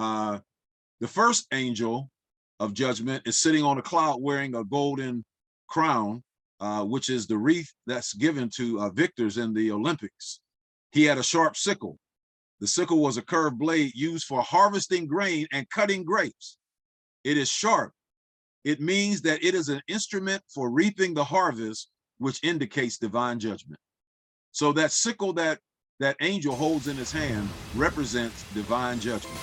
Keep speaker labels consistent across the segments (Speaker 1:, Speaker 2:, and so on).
Speaker 1: The first angel of judgment is sitting on a cloud wearing a golden crown, which is the wreath that's given to victors in the Olympics. He had a sharp sickle. The sickle was a curved blade used for harvesting grain and cutting grapes. It is sharp. It means that it is an instrument for reaping the harvest, which indicates divine judgment. So that sickle that angel holds in his hand represents divine judgment.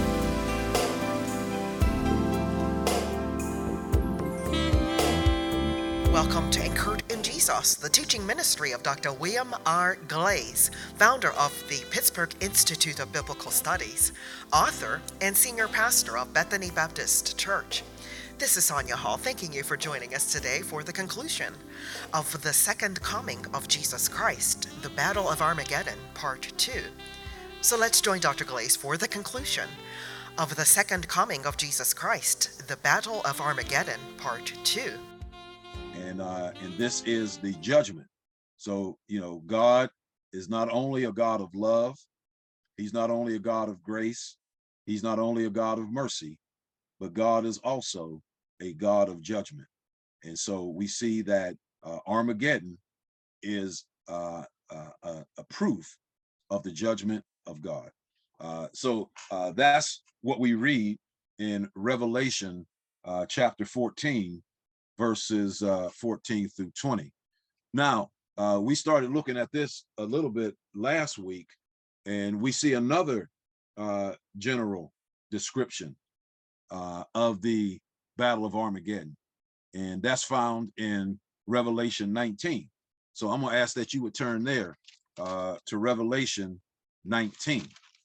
Speaker 2: Welcome to Anchored in Jesus, the teaching ministry of Dr. William R. Glaze, founder of the Pittsburgh Institute of Biblical Studies, author, and senior pastor of Bethany Baptist Church. This is Sonia Hall, thanking you for joining us today for the conclusion of the second coming of Jesus Christ, the Battle of Armageddon, Part 2. So let's join Dr. Glaze for the conclusion of the second coming of Jesus Christ, the Battle of Armageddon, Part 2.
Speaker 1: And this is the judgment. So, God is not only a God of love, he's not only a God of grace, he's not only a God of mercy, but God is also a God of judgment. And so we see that Armageddon is a proof of the judgment of God. So that's what we read in Revelation chapter 14, verses 14 through 20. Now, we started looking at this a little bit last week, and we see another general description of the Battle of Armageddon, and that's found in Revelation 19. So I'm going to ask that you would turn there to Revelation 19,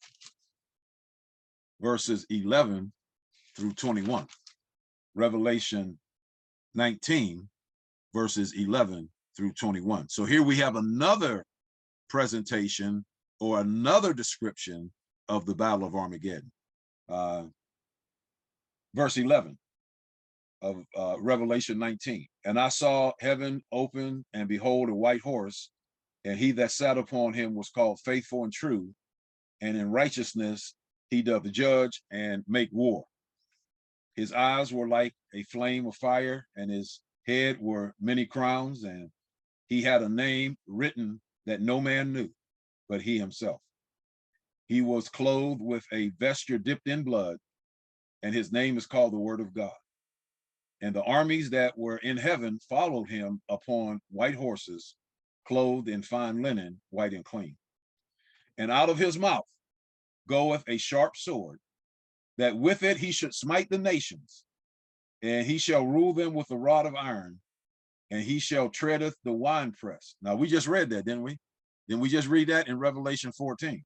Speaker 1: verses 11 through 21. Revelation 19, verses 11 through 21. So here we have another presentation or another description of the Battle of Armageddon. Verse 11 of Revelation 19. And I saw heaven open, and behold, a white horse, and he that sat upon him was called Faithful and True, and in righteousness he doth judge and make war. His eyes were like a flame of fire, and his head were many crowns, and he had a name written that no man knew, but he himself. He was clothed with a vesture dipped in blood, and his name is called the Word of God. And the armies that were in heaven followed him upon white horses, clothed in fine linen, white and clean. And out of his mouth goeth a sharp sword, that with it he should smite the nations, and he shall rule them with a rod of iron, and he shall treadeth the winepress. Now, we just read that, didn't we? Didn't we just read that in Revelation 14?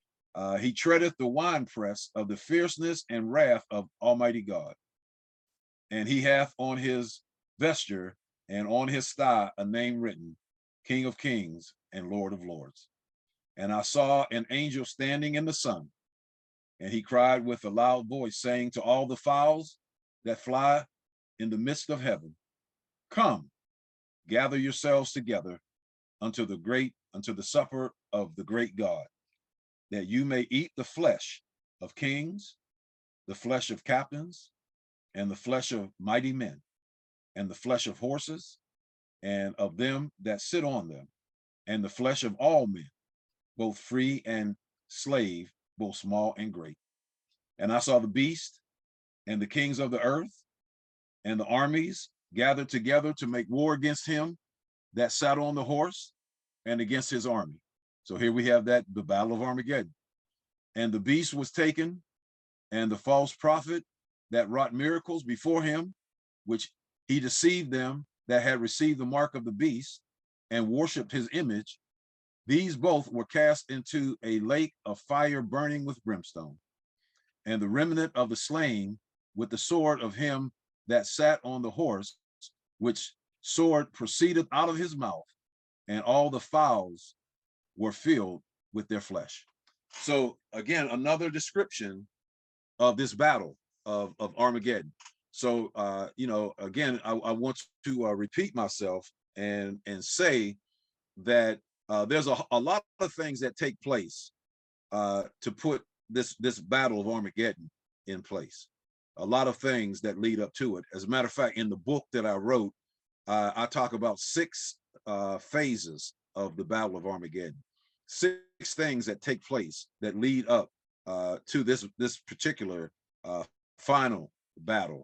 Speaker 1: He treadeth the winepress of the fierceness and wrath of Almighty God. And he hath on his vesture and on his thigh a name written, King of Kings and Lord of Lords. And I saw an angel standing in the sun, and he cried with a loud voice, saying to all the fowls that fly in the midst of heaven, Come, gather yourselves together unto the supper of the great God, that you may eat the flesh of kings, the flesh of captains, and the flesh of mighty men, and the flesh of horses, and of them that sit on them, and the flesh of all men, both free and slave, both small and great. And I saw the beast and the kings of the earth and the armies gathered together to make war against him that sat on the horse and against his army. So here we have the Battle of Armageddon. And the beast was taken, and the false prophet that wrought miracles before him, which he deceived them that had received the mark of the beast and worshiped his image. These both were cast into a lake of fire burning with brimstone. And the remnant of the slain with the sword of him that sat on the horse, which sword proceeded out of his mouth, and all the fowls were filled with their flesh. So again, another description of this battle of Armageddon. So, again, I want to repeat myself and say that there's a lot of things that take place to put this battle of Armageddon in place. A lot of things that lead up to it. As a matter of fact, in the book that I wrote, I talk about 6 phases of the Battle of Armageddon. 6 things that take place that lead up to this particular final battle.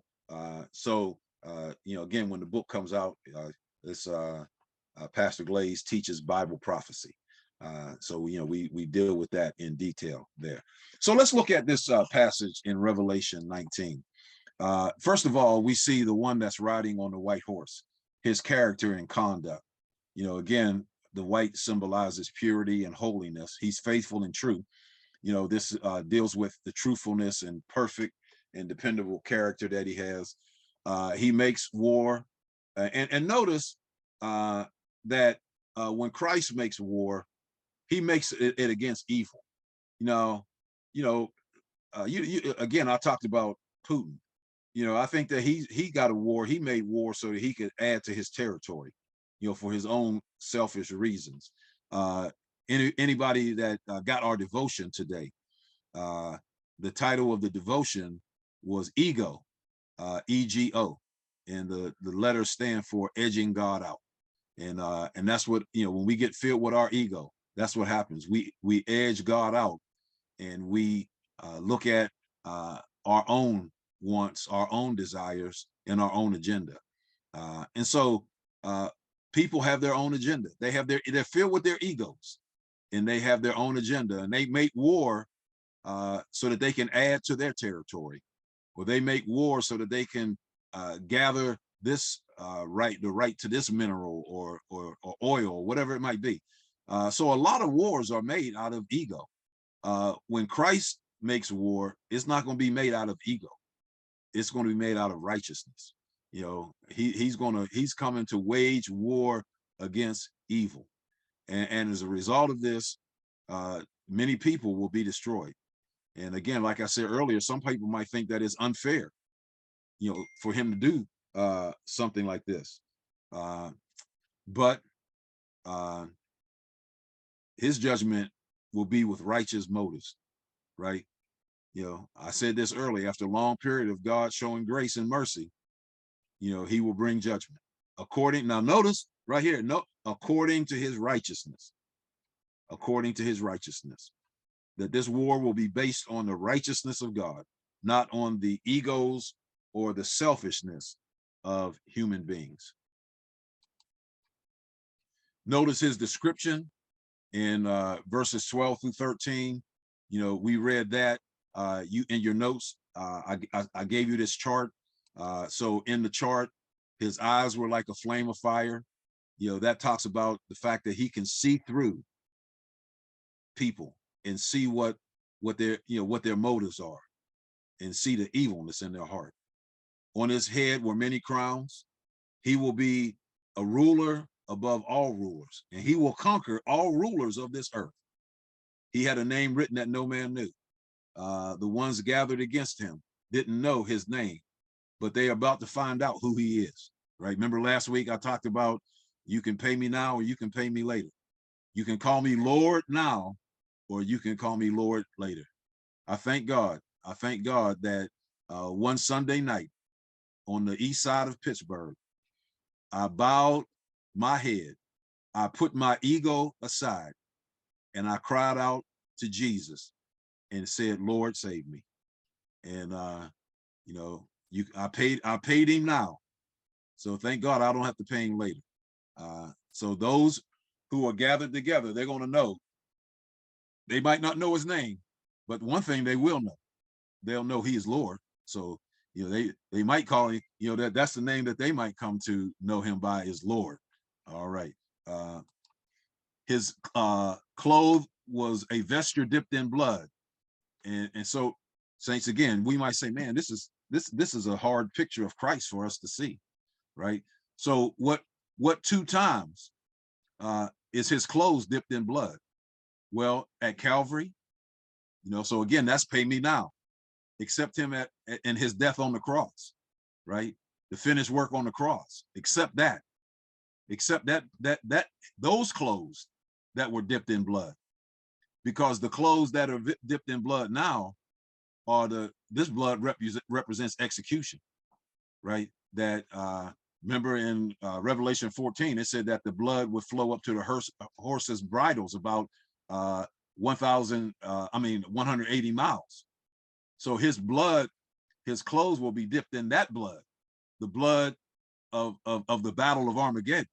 Speaker 1: Again, when the book comes out, this Pastor Glaze teaches Bible prophecy. We deal with that in detail there. So let's look at this passage in Revelation 19. First of all, we see the one that's riding on the white horse, his character and conduct. Again, the white symbolizes purity and holiness. He's faithful and true. This deals with the truthfulness and perfect and dependable character that he has. He makes war. And notice that when Christ makes war, he makes it against evil. Again, I talked about Putin. I think that he got a war. He made war so that he could add to his territory, for his own selfish reasons. Anybody that got our devotion today, the title of the devotion was Ego, EGO, and the letters stand for edging God out. And that's what, when we get filled with our ego, that's what happens. We edge God out, and we look at our own wants, our own desires, and our own agenda. And so people have their own agenda. They're filled with their egos, and they have their own agenda, and they make war so that they can add to their territory, or they make war so that they can gather this the right to this mineral or oil, or whatever it might be. So a lot of wars are made out of ego. When Christ makes war, it's not going to be made out of ego. It's going to be made out of righteousness. He's coming to wage war against evil. And as a result of this, many people will be destroyed. And again, like I said earlier, some people might think that it's unfair, for him to do something like this. But his judgment will be with righteous motives, right? I said this earlier, after a long period of God showing grace and mercy, he will bring judgment. Now notice right here, according to his righteousness. According to his righteousness. That this war will be based on the righteousness of God, not on the egos or the selfishness of human beings. Notice his description in verses 12 through 13. We read that. You in your notes, I gave you this chart. So in the chart, his eyes were like a flame of fire. That talks about the fact that he can see through people and see what their motives are, and see the evilness in their heart. On his head were many crowns. He will be a ruler above all rulers, and he will conquer all rulers of this earth. He had a name written that no man knew. The ones gathered against him didn't know his name, but they are about to find out who he is, right? Remember last week I talked about, you can pay me now or you can pay me later. You can call me Lord now, or you can call me Lord later. I thank God that one Sunday night on the east side of Pittsburgh, I bowed my head, I put my ego aside, and I cried out to Jesus and said, Lord, save me. And I paid him now. So thank God I don't have to pay him later. So those who are gathered together, they're going to know. They might not know his name, but one thing they will know. They'll know he is Lord. So, they might call him, that's the name that they might come to know him by, is Lord. All right. His clothes was a vesture dipped in blood. And so, saints, again, we might say, man, this is a hard picture of Christ for us to see, right? So what 2 times is his clothes dipped in blood? Well, at Calvary, so again, that's pay me now. Accept him in his death on the cross, right? The finished work on the cross. Accept that those clothes that were dipped in blood, because the clothes that are dipped in blood now this blood represents execution, right? That remember in Revelation 14, it said that the blood would flow up to the horses' bridles about 180 miles. So his blood, his clothes will be dipped in that blood, the blood of the battle of Armageddon.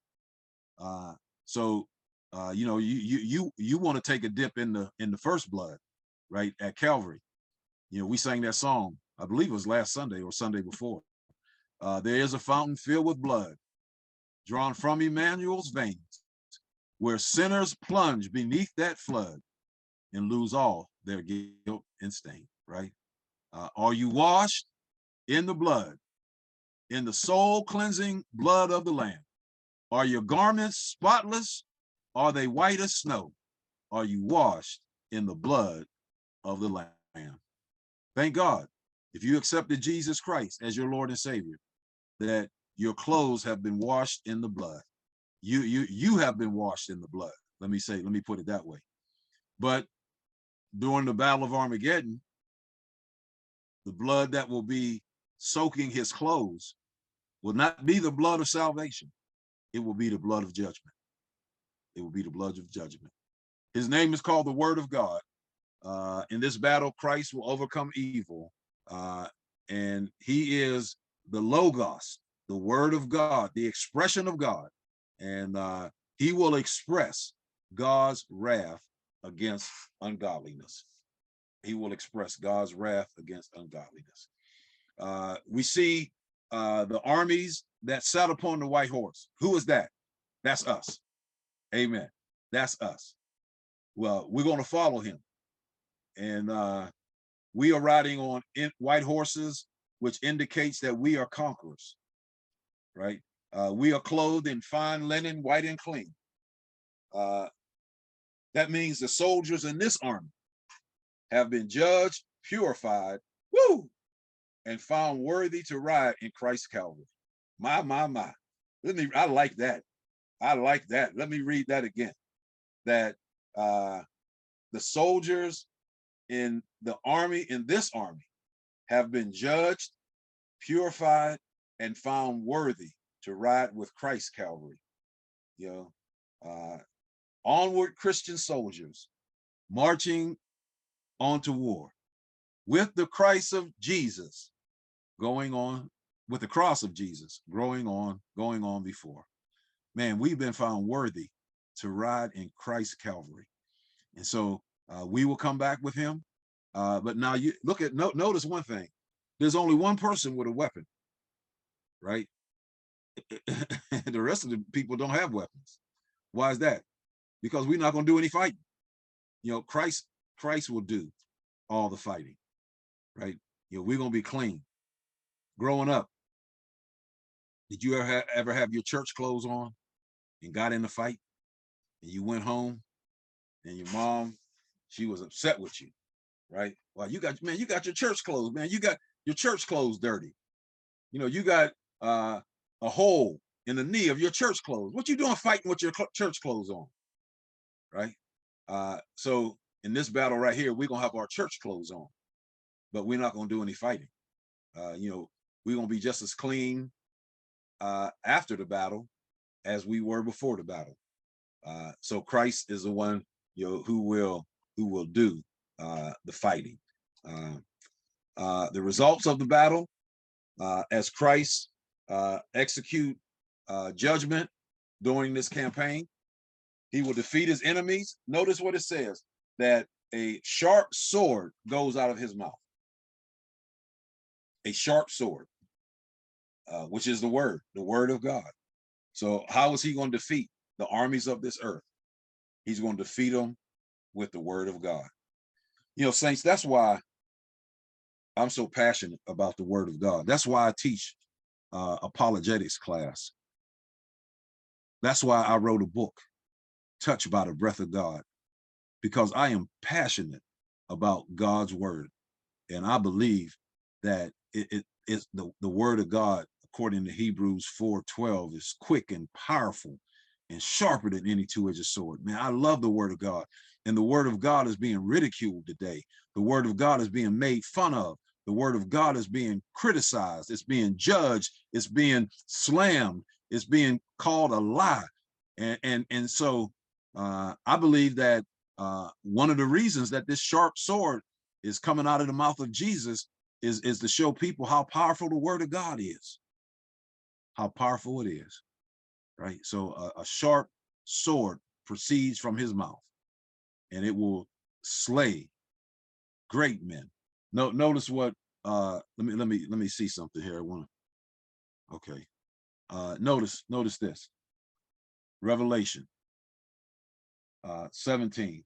Speaker 1: You know, you want to take a dip in the first blood, right, at Calvary. You know, we sang that song, I believe it was last Sunday or Sunday before. There is a fountain filled with blood, drawn from Emmanuel's veins, where sinners plunge beneath that flood and lose all their guilt and stain, right? Are you washed in the blood, in the soul cleansing blood of the Lamb? Are your garments spotless? Are they white as snow? Are you washed in the blood of the Lamb? Thank God, if you accepted Jesus Christ as your Lord and Savior, that your clothes have been washed in the blood. You have been washed in the blood. Let me put it that way. But during the Battle of Armageddon, the blood that will be soaking his clothes will not be the blood of salvation. It will be the blood of judgment. It will be the blood of judgment. His name is called the Word of God. In this battle, Christ will overcome evil. And he is the Logos, the Word of God, the expression of God. And he will express God's wrath against ungodliness. He will express God's wrath against ungodliness. We see the armies that sat upon the white horse. Who is that? That's us. Amen. That's us. Well, we're going to follow him. And we are riding on white horses, which indicates that we are conquerors, right? We are clothed in fine linen, white and clean. That means the soldiers in this army have been judged, purified, and found worthy to ride in Christ's Calvary. My. I like that. I like that. Let me read that again. That the soldiers in the army, in this army, have been judged, purified, and found worthy to ride with Christ's Calvary. You know, onward Christian soldiers marching on to war with the Christ of Jesus going on, with the cross of Jesus going on before. Man, we've been found worthy to ride in Christ's Calvary. And so we will come back with him. But now you look at, notice one thing. There's only one person with a weapon, right? The rest of the people don't have weapons. Why is that? Because we're not going to do any fighting. You know, Christ will do all the fighting, right? You know, we're going to be clean. Growing up, did you ever have your church clothes on and got in a fight and you went home and your mom, she was upset with you, right? Well, you got your church clothes, man. You got your church clothes dirty. You know, you got a hole in the knee of your church clothes. What you doing fighting with your church clothes on, right? So in this battle right here, we're going to have our church clothes on, but we're not going to do any fighting. You know, we're going to be just as clean after the battle as we were before the battle. So Christ is the one, you know, who will do the fighting. The results of the battle, as Christ execute judgment during this campaign, he will defeat his enemies. Notice what it says, that a sharp sword goes out of his mouth. A sharp sword, which is the word of God. So how is he going to defeat the armies of this earth? He's going to defeat them with the word of God. You know, saints, that's why I'm so passionate about the word of God. That's why I teach apologetics class. That's why I wrote a book, Touched by the Breath of God, because I am passionate about God's word. And I believe that it is the word of God, according to Hebrews 4:12, is quick and powerful and sharper than any two-edged sword. Man, I love the word of God. And the word of God is being ridiculed today. The word of God is being made fun of. The word of God is being criticized. It's being judged. It's being slammed. It's being called a lie. And so I believe that one of the reasons that this sharp sword is coming out of the mouth of Jesus is to show people how powerful the word of God is, how powerful it is, right? So a sharp sword proceeds from his mouth, and it will slay great men. Notice what let me see something here. I want to, okay. Notice this. Revelation 17,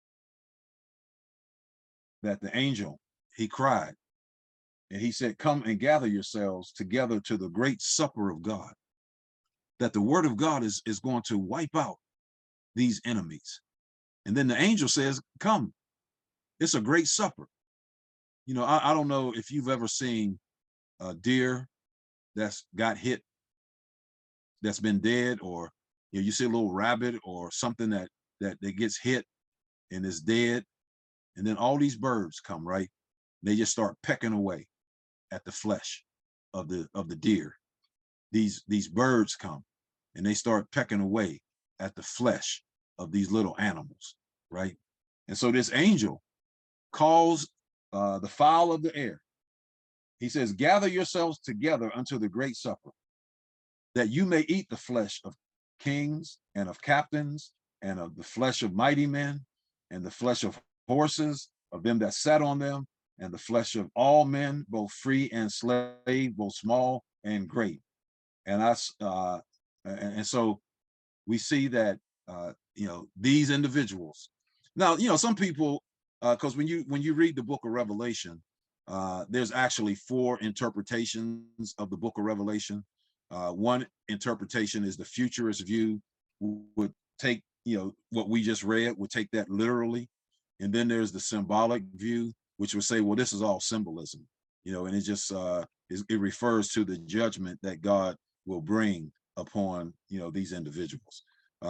Speaker 1: that the angel, he cried and he said, come and gather yourselves together to the great supper of God. That the word of God is going to wipe out these enemies. And then the angel says, come, it's a great supper. You know, I don't know if you've ever seen a deer that's got hit, that's been dead, or you see a little rabbit or something that gets hit and is dead, and then all these birds come, right? They just start pecking away at the flesh of the deer. These birds come and they start pecking away at the flesh of these little animals, right? And so this angel calls the fowl of the air. He says, gather yourselves together unto the great supper, that you may eat the flesh of kings and of captains and of the flesh of mighty men and the flesh of horses, of them that sat on them, and the flesh of all men, both free and slave, both small and great. And so we see that these individuals. Now, some people, because when you read the book of Revelation, there's actually 4 interpretations of the book of Revelation. One interpretation is the futurist view, would take what we just read, would take that literally. And then there's the symbolic view, which would say, well, this is all symbolism, and it just it refers to the judgment that God will bring upon these individuals.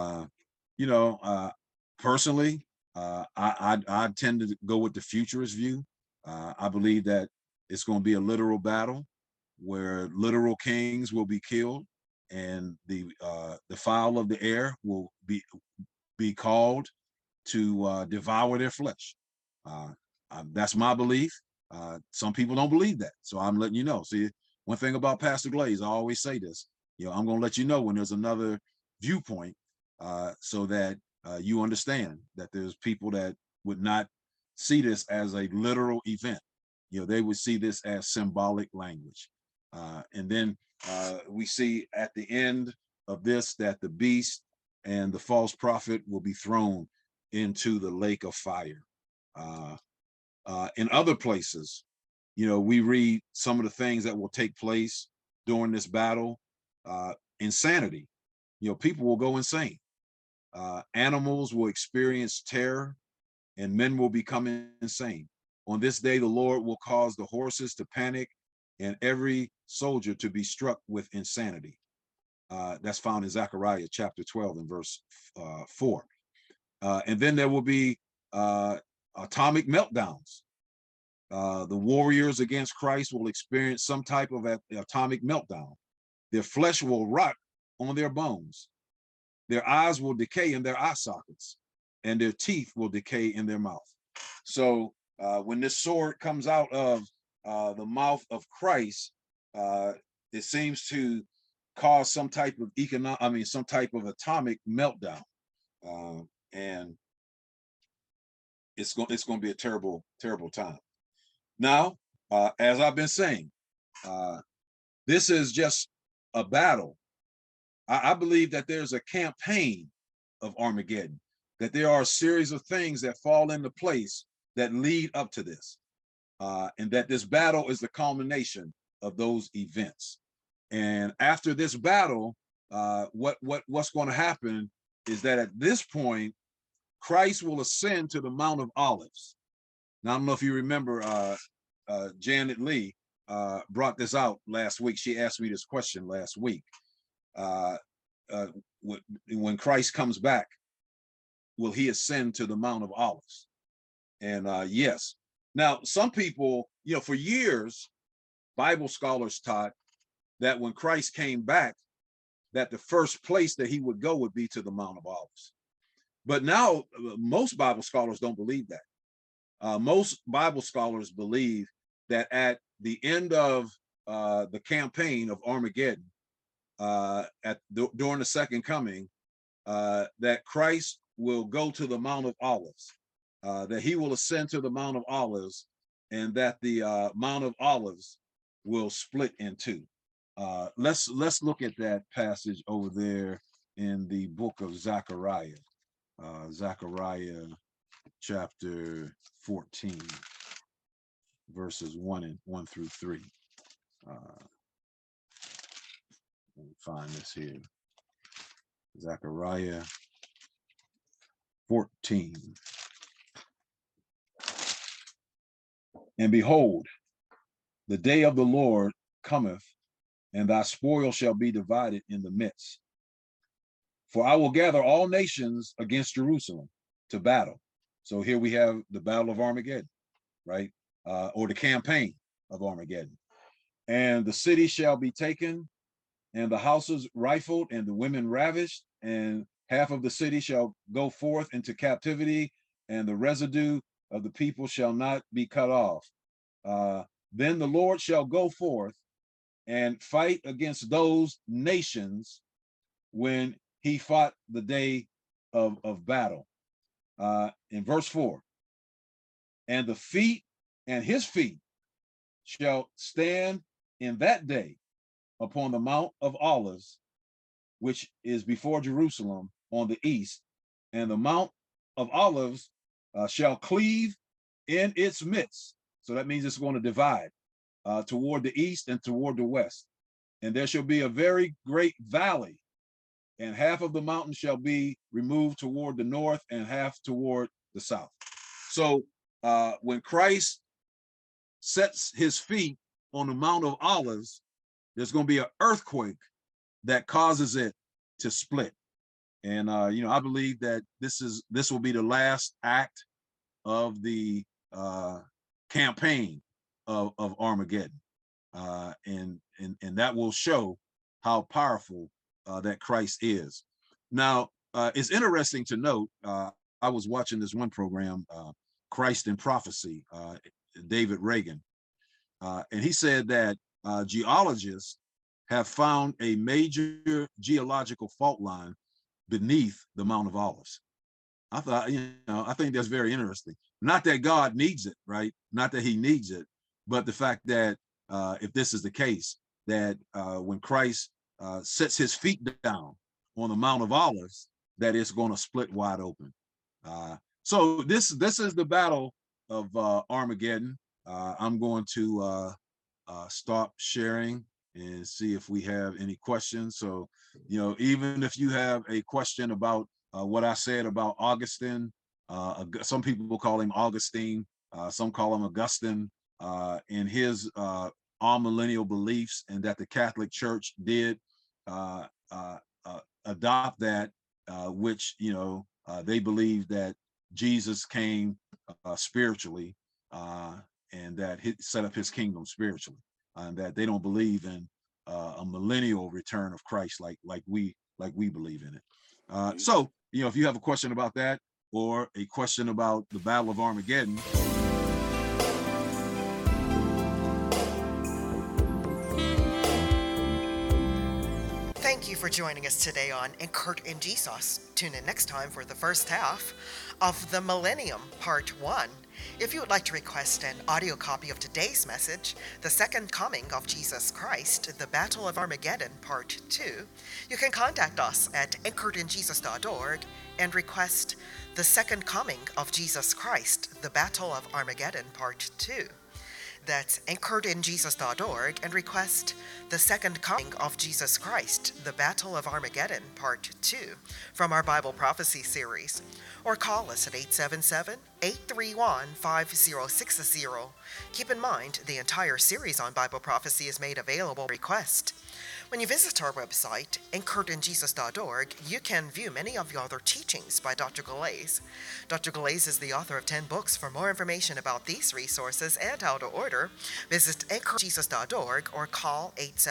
Speaker 1: Personally, I tend to go with the futurist view. I believe that it's going to be a literal battle where literal kings will be killed, and the fowl of the air will be called to devour their flesh. That's my belief. Some people don't believe that, so I'm letting you know. See, one thing about Pastor Glaze, I always say this. I'm going to let you know when there's another viewpoint, so that you understand that there's people that would not see this as a literal event. They would see this as symbolic language. And then we see at the end of this that the beast and the false prophet will be thrown into the lake of fire. In other places, we read some of the things that will take place during this battle. Insanity. People will go insane. Animals will experience terror, and men will become insane. On this day, the Lord will cause the horses to panic and every soldier to be struck with insanity. That's found in Zechariah chapter 12 and verse 4. And then there will be atomic meltdowns. The warriors against Christ will experience some type of atomic meltdown. Their flesh will rot on their bones. Their eyes will decay in their eye sockets, and their teeth will decay in their mouth. So when this sword comes out of the mouth of Christ, it seems to cause some type of some type of atomic meltdown, and it's going to be a terrible time. Now, as I've been saying, this is just a battle. I believe that there's a campaign of Armageddon, that there are a series of things that fall into place that lead up to this, and that this battle is the culmination of those events. And after this battle, what's going to happen is that at this point, Christ will ascend to the Mount of Olives. Now, I don't know if you remember, Janet Lee brought this out last week. She asked me this question last week. When Christ comes back, will he ascend to the Mount of Olives. And yes. Now, some people, for years, Bible scholars taught that when Christ came back, that the first place that he would go would be to the Mount of Olives. But now, most Bible scholars don't believe that. Most Bible scholars believe that at the end of the campaign of Armageddon, during the second coming, that Christ will go to the Mount of Olives, that he will ascend to the Mount of Olives, and that the Mount of Olives will split in two. Let's look at that passage over there in the book of Zechariah, Zechariah chapter 14, verses 1 through 3. Let me find this here. Zechariah 14. And behold, the day of the Lord cometh, and thy spoil shall be divided in the midst. For I will gather all nations against Jerusalem to battle. So here we have the Battle of Armageddon, right? Or the campaign of Armageddon. And the city shall be taken, and the houses rifled, and the women ravished, and half of the city shall go forth into captivity, and the residue of the people shall not be cut off. Then the Lord shall go forth and fight against those nations when he fought the day of battle. In verse 4, and the feet and his feet shall stand in that day upon the Mount of Olives, which is before Jerusalem on the east, and the Mount of Olives shall cleave in its midst. So that means it's going to divide toward the east and toward the west. And there shall be a very great valley, and half of the mountain shall be removed toward the north and half toward the south. So when Christ sets his feet on the Mount of Olives, there's going to be an earthquake that causes it to split. And I believe that this will be the last act of the campaign of Armageddon, and that will show how powerful that Christ is. Now, it's interesting to note. I was watching this one program, Christ in Prophecy, David Reagan, and he said that geologists have found a major geological fault line beneath the Mount of Olives. I thought, I think that's very interesting. Not that God needs it, right? Not that he needs it, but the fact that if this is the case, that when Christ sets his feet down on the Mount of Olives, that it's going to split wide open. So this is the Battle of Armageddon. I'm going to stop sharing and see if we have any questions. So, even if you have a question about what I said about Augustine, some people call him Augustine, some call him Augustine, in his amillennial beliefs, and that the Catholic Church did adopt that, which, they believe that Jesus came spiritually, and that he set up his kingdom spiritually, and that they don't believe in a millennial return of Christ like we believe in it. So, if you have a question about that, or a question about the Battle of Armageddon.
Speaker 2: Thank you for joining us today on Kurt and Jesus. Tune in next time for the first half of The Millennium, Part 1. If you would like to request an audio copy of today's message, The Second Coming of Jesus Christ, The Battle of Armageddon, Part 2, you can contact us at anchoredinjesus.org and request The Second Coming of Jesus Christ, The Battle of Armageddon, Part 2. That's anchoredinjesus.org and request The Second Coming of Jesus Christ, The Battle of Armageddon, Part 2 from our Bible Prophecy series. Or call us at 831-5060. Keep in mind, the entire series on Bible prophecy is made available by request. When you visit our website, anchoredinjesus.org, you can view many of the other teachings by Dr. Galais. Dr. Galais is the author of 10 books. For more information about these resources and how to order, visit anchoredinjesus.org or call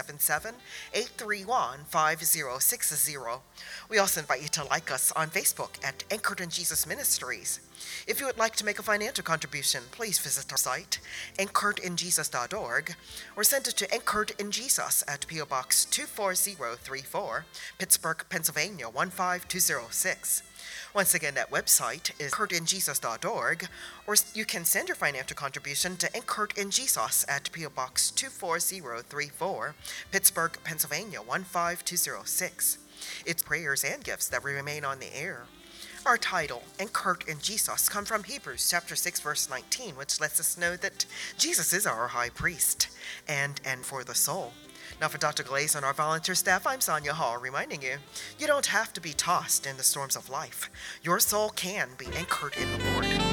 Speaker 2: 877-831-5060. We also invite you to like us on Facebook at Anchored in Jesus Ministries. If you would like to make a financial contribution, please visit our site, anchoredinjesus.org, or send it to Anchored in Jesus at P.O. Box 24034, Pittsburgh, Pennsylvania 15206. Once again, that website is anchoredinjesus.org, or you can send your financial contribution to Anchored in Jesus at P.O. Box 24034, Pittsburgh, Pennsylvania 15206. It's prayers and gifts that will remain on the air. Our title, Anchored in Jesus, comes from Hebrews chapter 6, verse 19, which lets us know that Jesus is our high priest and for the soul. Now for Dr. Galais and our volunteer staff, I'm Sonia Hall, reminding you, you don't have to be tossed in the storms of life. Your soul can be anchored in the Lord.